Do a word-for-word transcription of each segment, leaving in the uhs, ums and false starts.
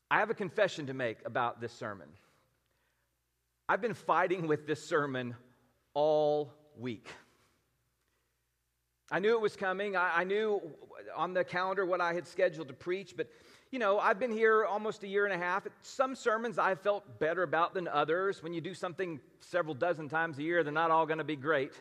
I have a confession to make about this sermon. I've been fighting with this sermon all week. I knew it was coming. I, I knew on the calendar what I had scheduled to preach, but you know, I've been here almost a year and a half. Some sermons I felt better about than others. When you do something several dozen times a year, they're not all going to be great.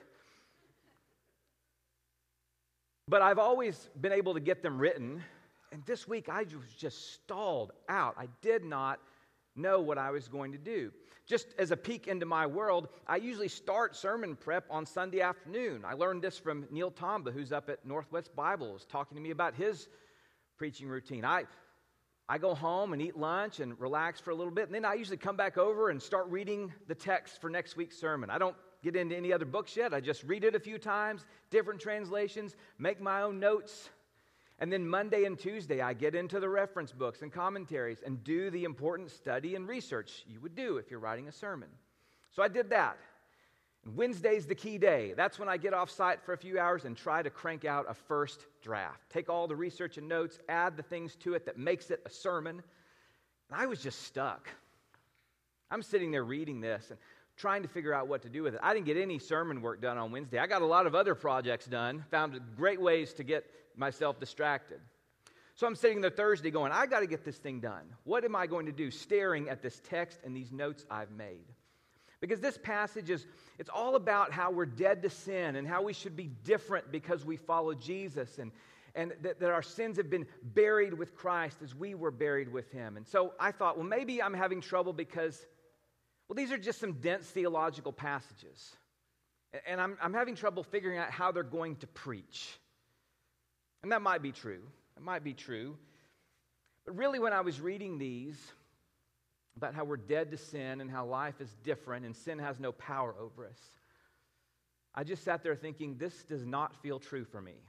But I've always been able to get them written. And this week I was just stalled out. I did not know what I was going to do. Just as a peek into my world, I usually start sermon prep on Sunday afternoon. I learned this from Neil Tomba, who's up at Northwest Bibles, talking to me about his preaching routine. I I go home and eat lunch and relax for a little bit, and then I usually come back over and start reading the text for next week's sermon. I don't get into any other books yet. I just read it a few times, different translations, make my own notes. And then Monday and Tuesday, I get into the reference books and commentaries and do the important study and research you would do if you're writing a sermon. So I did that. And Wednesday's the key day. That's when I get off site for a few hours and try to crank out a first draft. Take all the research and notes, add the things to it that makes it a sermon. And I was just stuck. I'm sitting there reading this and trying to figure out what to do with it. I didn't get any sermon work done on Wednesday. I got a lot of other projects done, found great ways to get myself distracted. So I'm sitting there Thursday going, I got to get this thing done. What am I going to do? Staring at this text and these notes I've made. Because this passage is, it's all about how we're dead to sin and how we should be different because we follow Jesus and, and that, that our sins have been buried with Christ as we were buried with Him. And so I thought, well, maybe I'm having trouble because, well, these are just some dense theological passages. And I'm, I'm having trouble figuring out how they're going to preach. And that might be true. It might be true. But really, when I was reading these, about how we're dead to sin and how life is different and sin has no power over us, I just sat there thinking, this does not feel true for me.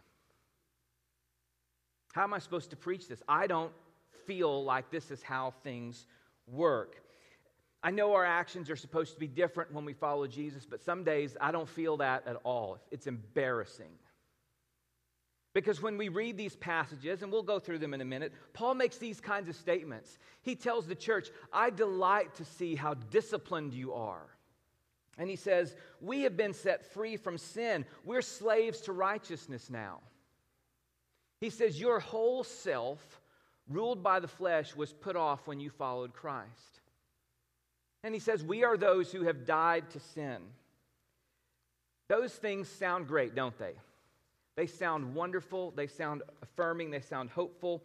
How am I supposed to preach this? I don't feel like this is how things work. I know our actions are supposed to be different when we follow Jesus, but some days I don't feel that at all. It's embarrassing. Because when we read these passages, and we'll go through them in a minute, Paul makes these kinds of statements. He tells the church, I delight to see how disciplined you are. And he says, we have been set free from sin. We're slaves to righteousness now. He says, your whole self, ruled by the flesh, was put off when you followed Christ. And he says, we are those who have died to sin. Those things sound great, don't they? They sound wonderful, they sound affirming, they sound hopeful.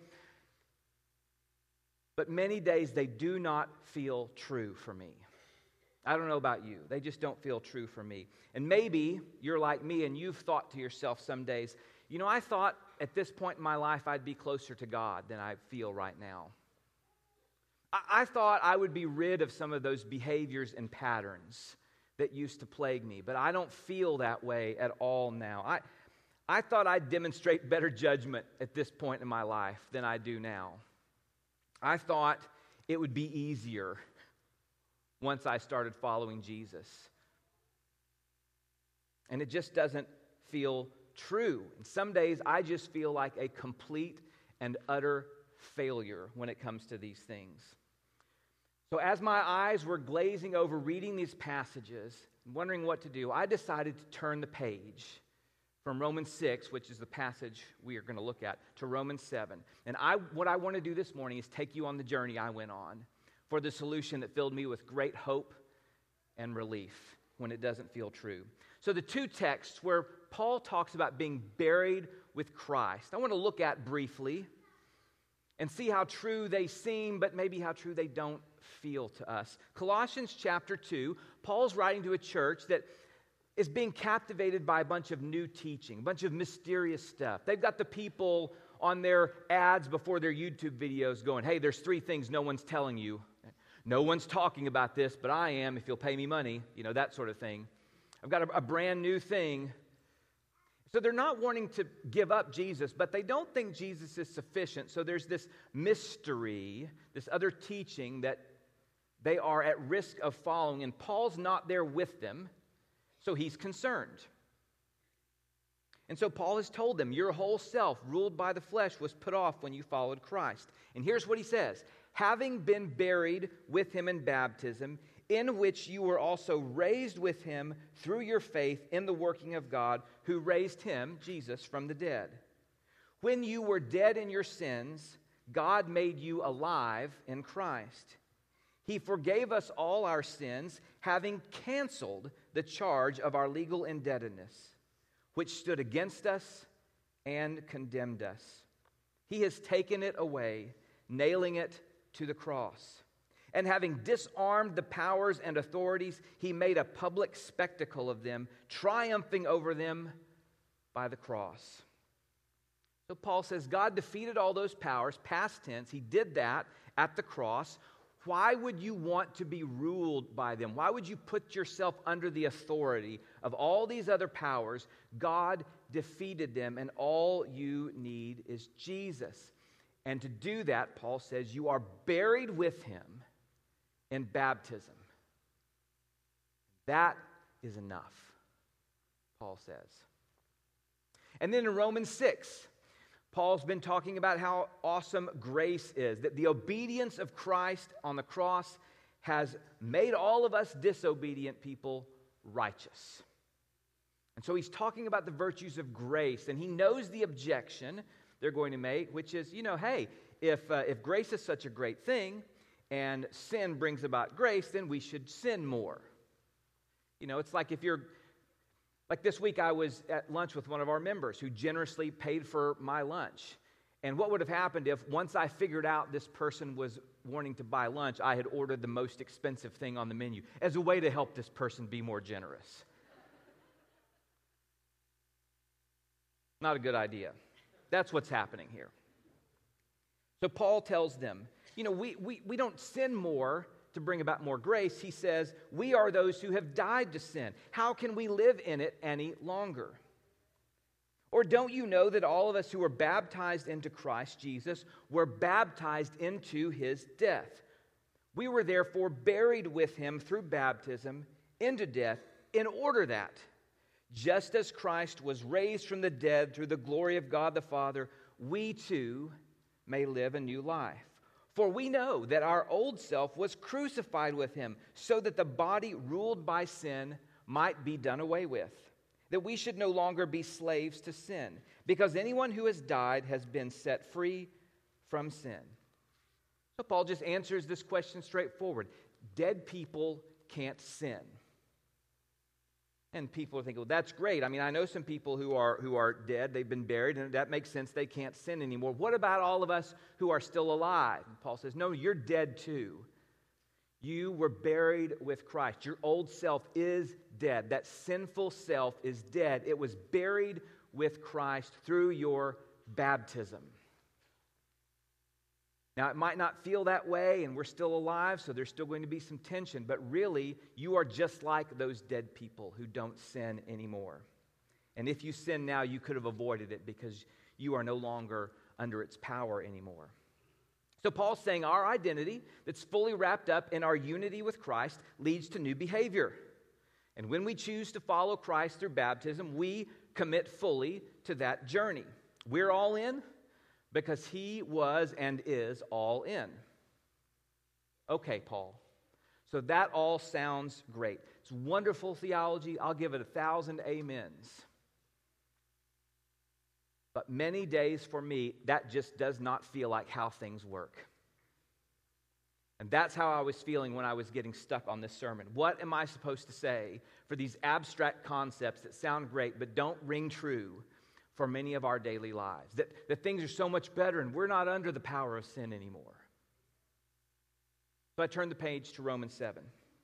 But many days they do not feel true for me. I don't know about you. They just don't feel true for me. And maybe you're like me and you've thought to yourself some days, you know, I thought at this point in my life I'd be closer to God than I feel right now. I, I thought I would be rid of some of those behaviors and patterns that used to plague me. But I don't feel that way at all now. I I thought I'd demonstrate better judgment at this point in my life than I do now. I thought it would be easier once I started following Jesus. And it just doesn't feel true. And some days I just feel like a complete and utter failure when it comes to these things. So as my eyes were glazing over reading these passages, wondering what to do, I decided to turn the page from Romans six, which is the passage we are going to look at, to Romans seven. And I, what I want to do this morning is take you on the journey I went on for the solution that filled me with great hope and relief when it doesn't feel true. So the two texts where Paul talks about being buried with Christ, I want to look at briefly and see how true they seem, but maybe how true they don't feel to us. Colossians chapter two, Paul's writing to a church that is being captivated by a bunch of new teaching, a bunch of mysterious stuff. They've got the people on their ads before their YouTube videos going, hey, there's three things no one's telling you. No one's talking about this, but I am if you'll pay me money, you know, that sort of thing. I've got a, a brand new thing. So they're not wanting to give up Jesus, but they don't think Jesus is sufficient. So there's this mystery, this other teaching that they are at risk of following, and Paul's not there with them. So he's concerned. And so Paul has told them, your whole self, ruled by the flesh, was put off when you followed Christ. And here's what he says, having been buried with him in baptism, in which you were also raised with him through your faith in the working of God, who raised him, Jesus, from the dead. When you were dead in your sins, God made you alive in Christ. He forgave us all our sins, having canceled the charge of our legal indebtedness, which stood against us and condemned us. He has taken it away, nailing it to the cross. And having disarmed the powers and authorities, he made a public spectacle of them, triumphing over them by the cross. So Paul says God defeated all those powers, past tense. He did that at the cross. Why would you want to be ruled by them? Why would you put yourself under the authority of all these other powers? God defeated them, and all you need is Jesus. And to do that, Paul says, you are buried with him in baptism. That is enough, Paul says. And then in Romans six, Paul's been talking about how awesome grace is, that the obedience of Christ on the cross has made all of us disobedient people righteous. And so he's talking about the virtues of grace, and he knows the objection they're going to make, which is, you know, hey, if, uh, if grace is such a great thing and sin brings about grace, then we should sin more. You know, it's like if you're Like this week, I was at lunch with one of our members who generously paid for my lunch. And what would have happened if, once I figured out this person was wanting to buy lunch, I had ordered the most expensive thing on the menu as a way to help this person be more generous? Not a good idea. That's what's happening here. So Paul tells them, you know, we, we, we don't sin more to bring about more grace. He says, we are those who have died to sin. How can we live in it any longer? Or don't you know that all of us who were baptized into Christ Jesus were baptized into his death? We were therefore buried with him through baptism into death, in order that, just as Christ was raised from the dead through the glory of God the Father, we too may live a new life. For we know that our old self was crucified with him, so that the body ruled by sin might be done away with, that we should no longer be slaves to sin, because anyone who has died has been set free from sin. So Paul just answers this question straightforward. Dead people can't sin. And people are thinking, well, that's great. I mean, I know some people who are who are dead. They've been buried, and that makes sense. They can't sin anymore. What about all of us who are still alive? And Paul says, no, you're dead too. You were buried with Christ. Your old self is dead. That sinful self is dead. It was buried with Christ through your baptism. Now, it might not feel that way, and we're still alive, so there's still going to be some tension. But really, you are just like those dead people who don't sin anymore. And if you sin now, you could have avoided it because you are no longer under its power anymore. So Paul's saying our identity that's fully wrapped up in our unity with Christ leads to new behavior. And when we choose to follow Christ through baptism, we commit fully to that journey. We're all in, because he was and is all in. Okay, Paul. So that all sounds great. It's wonderful theology. I'll give it a thousand amens. But many days for me, that just does not feel like how things work. And that's how I was feeling when I was getting stuck on this sermon. What am I supposed to say for these abstract concepts that sound great but don't ring true for many of our daily lives? That, that things are so much better and we're not under the power of sin anymore. So I turn the page to Romans seven.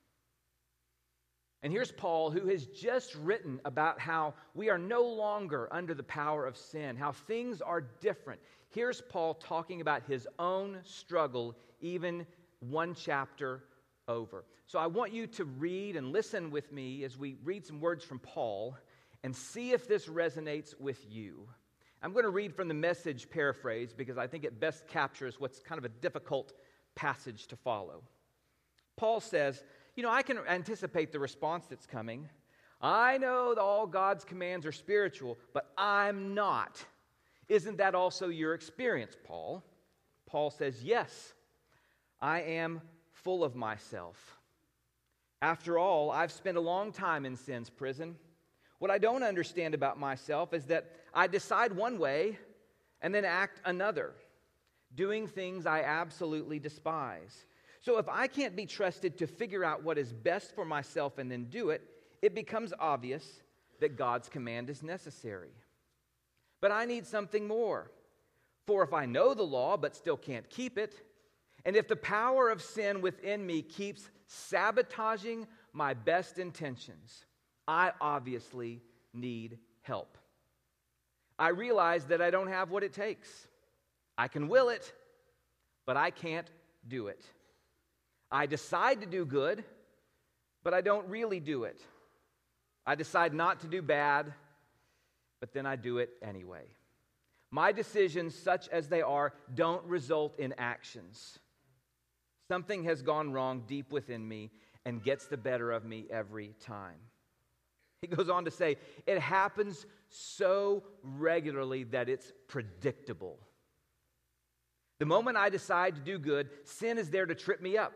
And here's Paul, who has just written about how we are no longer under the power of sin, how things are different. Here's Paul talking about his own struggle, even one chapter over. So I want you to read and listen with me as we read some words from Paul and see if this resonates with you. I'm going to read from the Message paraphrase because I think it best captures what's kind of a difficult passage to follow. Paul says, you know, I can anticipate the response that's coming. I know that all God's commands are spiritual, but I'm not. Isn't that also your experience, Paul? Paul says, yes. I am full of myself. After all, I've spent a long time in sin's prison. What I don't understand about myself is that I decide one way and then act another, doing things I absolutely despise. So if I can't be trusted to figure out what is best for myself and then do it, it becomes obvious that God's command is necessary. But I need something more. For if I know the law but still can't keep it, and if the power of sin within me keeps sabotaging my best intentions, I obviously need help. I realize that I don't have what it takes. I can will it, but I can't do it. I decide to do good, but I don't really do it. I decide not to do bad, but then I do it anyway. My decisions, such as they are, don't result in actions. Something has gone wrong deep within me and gets the better of me every time. He goes on to say, it happens so regularly that it's predictable. The moment I decide to do good, sin is there to trip me up.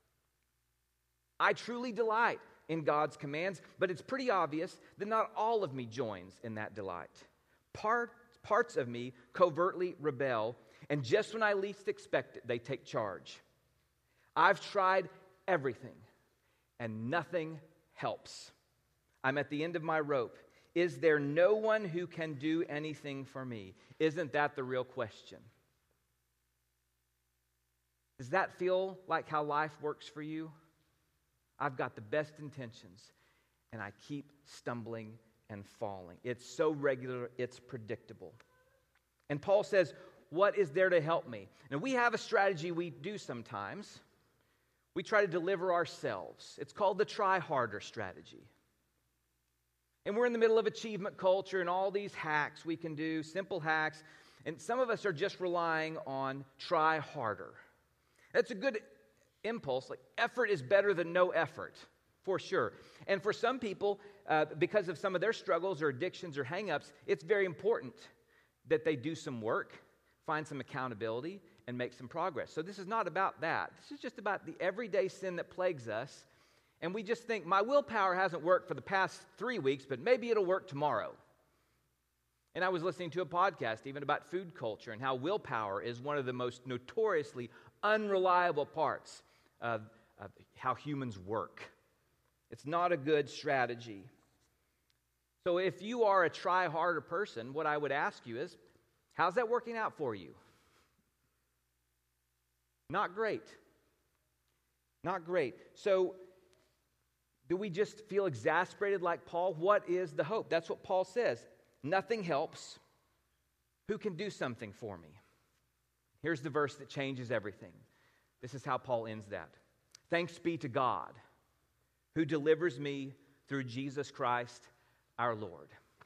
I truly delight in God's commands, but it's pretty obvious that not all of me joins in that delight. Part, parts of me covertly rebel, and just when I least expect it, they take charge. I've tried everything, and nothing helps. I'm at the end of my rope. Is there no one who can do anything for me? Isn't that the real question? Does that feel like how life works for you? I've got the best intentions, and I keep stumbling and falling. It's so regular, it's predictable. And Paul says, what is there to help me? Now, we have a strategy we do sometimes. We try to deliver ourselves. It's called the try harder strategy. And we're in the middle of achievement culture and all these hacks we can do, simple hacks, and some of us are just relying on try harder. That's a good impulse. Like, effort is better than no effort, for sure. And for some people, uh, because of some of their struggles or addictions or hang-ups, it's very important that they do some work, find some accountability, and make some progress. So this is not about that. This is just about the everyday sin that plagues us. And we just think, my willpower hasn't worked for the past three weeks, but maybe it'll work tomorrow. And I was listening to a podcast even about food culture and how willpower is one of the most notoriously unreliable parts of, of how humans work. It's not a good strategy. So if you are a try-harder person, what I would ask you is, how's that working out for you? Not great. Not great. So do we just feel exasperated like Paul? What is the hope? That's what Paul says. Nothing helps. Who can do something for me? Here's the verse that changes everything. This is how Paul ends that. Thanks be to God, who delivers me through Jesus Christ our Lord.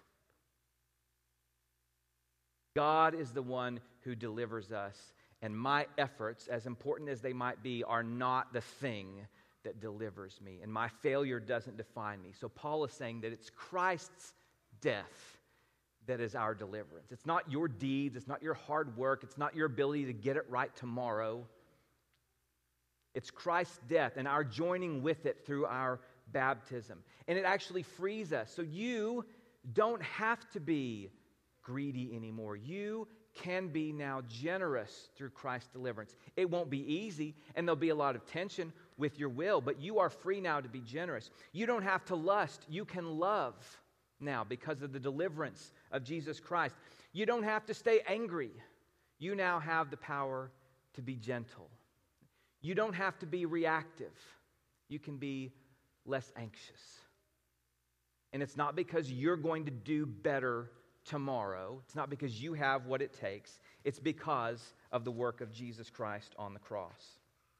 God is the one who delivers us, and my efforts, as important as they might be, are not the thing that delivers me, and my failure doesn't define me. So Paul is saying that it's Christ's death that is our deliverance. It's not your deeds, it's not your hard work, it's not your ability to get it right tomorrow. It's Christ's death and our joining with it through our baptism. And it actually frees us. So you don't have to be greedy anymore. You can be now generous through Christ's deliverance. It won't be easy, and there'll be a lot of tension with your will, but you are free now to be generous. You don't have to lust. You can love now because of the deliverance of Jesus Christ. You don't have to stay angry. You now have the power to be gentle. You don't have to be reactive. You can be less anxious. And it's not because you're going to do better tomorrow. It's not because you have what it takes. It's because of the work of Jesus Christ on the cross.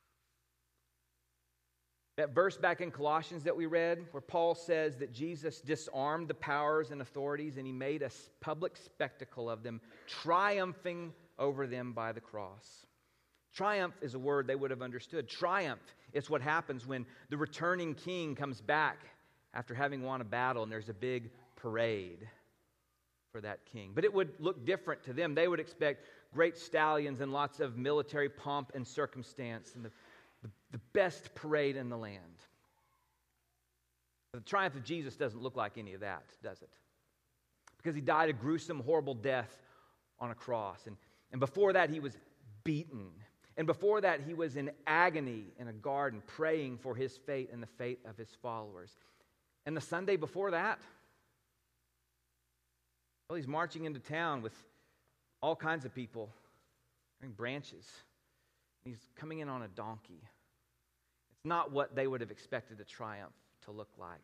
That verse back in Colossians that we read, where Paul says that Jesus disarmed the powers and authorities and he made a public spectacle of them, triumphing over them by the cross. Triumph is a word they would have understood. Triumph is what happens when the returning king comes back after having won a battle and there's a big parade for that king. But it would look different to them. They would expect great stallions and lots of military pomp and circumstance and the, the, the best parade in the land. But the triumph of Jesus doesn't look like any of that, does it? Because he died a gruesome, horrible death on a cross. And, and before that, he was beaten. And before that, he was in agony in a garden, praying for his fate and the fate of his followers. And the Sunday before that, well, he's marching into town with all kinds of people carrying branches. He's coming in on a donkey. It's not what they would have expected a triumph to look like.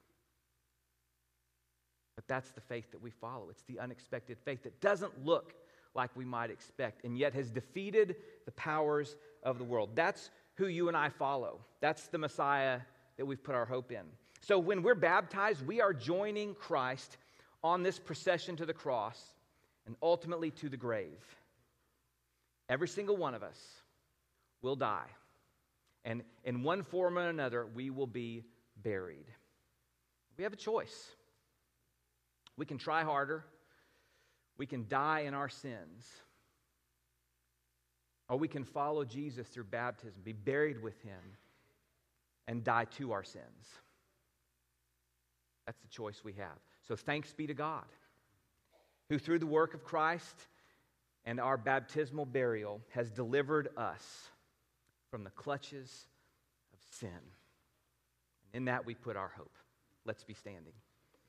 But that's the faith that we follow. It's the unexpected faith that doesn't look like we might expect and yet has defeated the powers of the world. That's who you and I follow. That's the Messiah that we've put our hope in. So when we're baptized, we are joining Christ on this procession to the cross and ultimately to the grave. Every single one of us will die. And in one form or another, we will be buried. We have a choice. We can try harder. We can die in our sins. Or we can follow Jesus through baptism, be buried with him, and die to our sins. That's the choice we have. So thanks be to God, who through the work of Christ and our baptismal burial has delivered us from the clutches of sin. In that we put our hope. Let's be standing.